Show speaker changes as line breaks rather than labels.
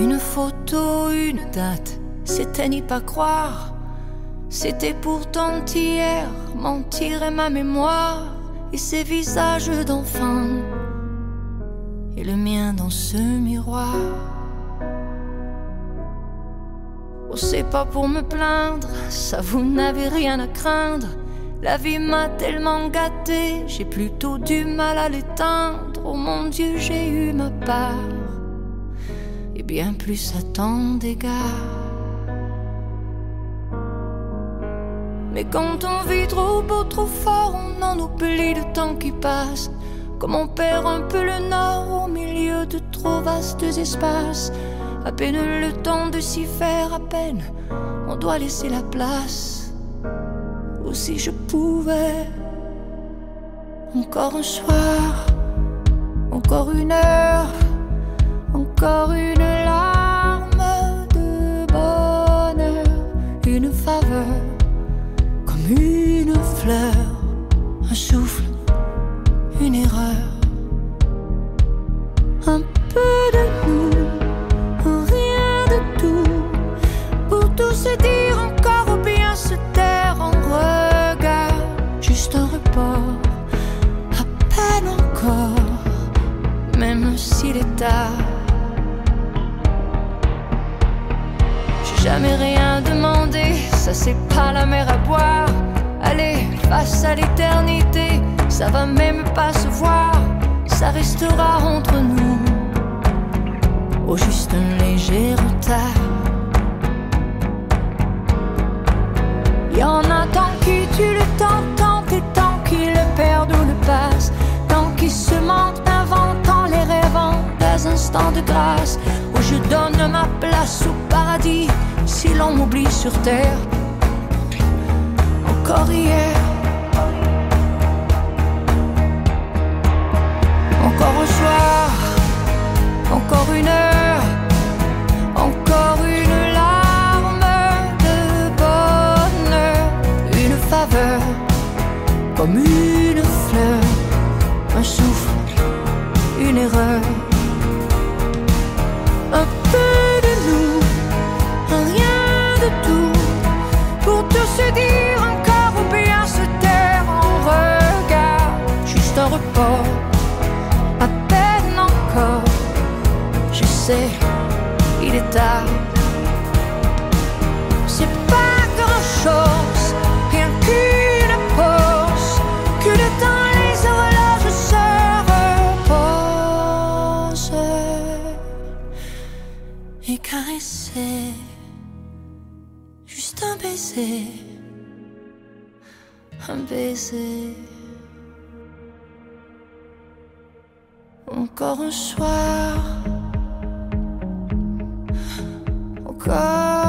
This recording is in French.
Une photo, une date, c'était n'y pas croire. C'était pourtant hier, mentir est ma mémoire. Et ces visages d'enfants, et le mien dans ce miroir. Oh, c'est pas pour me plaindre, ça vous n'avez rien à craindre. La vie m'a tellement gâté, j'ai plutôt du mal à l'éteindre. Oh mon Dieu, j'ai eu ma part, et bien plus à tant d'égards. Mais quand on vit trop beau, trop fort, on en oublie le temps qui passe. Comme on perd un peu le nord au milieu de trop vastes espaces. À peine le temps de s'y faire, à peine on doit laisser la place. Ou si je pouvais, encore un soir, encore une heure, encore une larme de bonheur, une faveur, comme une fleur, un souffle, une erreur, un peu de nous, un rien de tout, pour tout se dire encore ou bien se taire en regard, juste un report, à peine encore, même s'il est tard. J'ai jamais rien demandé, ça c'est pas la mer à boire. Allez, face à l'éternité, ça va même pas se voir, ça restera entre nous, au juste un léger retard. Y'en a tant qui tuent le temps, tant et tant qui le perdent ou le passent, tant qui se mentent, inventant les rêvant des instants de grâce, où je donne ma place au paradis, si l'on m'oublie sur terre. Encore hier, encore un soir, encore une heure, encore une larme de bonheur, une faveur, comme une fleur, un souffle, une erreur, un peu de nous, un rien de tout, pour tout se dire encore ou bien se taire en regard, juste un report, à peine encore, je sais, il est tard. C'est pas grand chose, rien qu'une pause, que le temps les horloges se reposent et caresser, juste un baiser, un baiser. Encore un soir, encore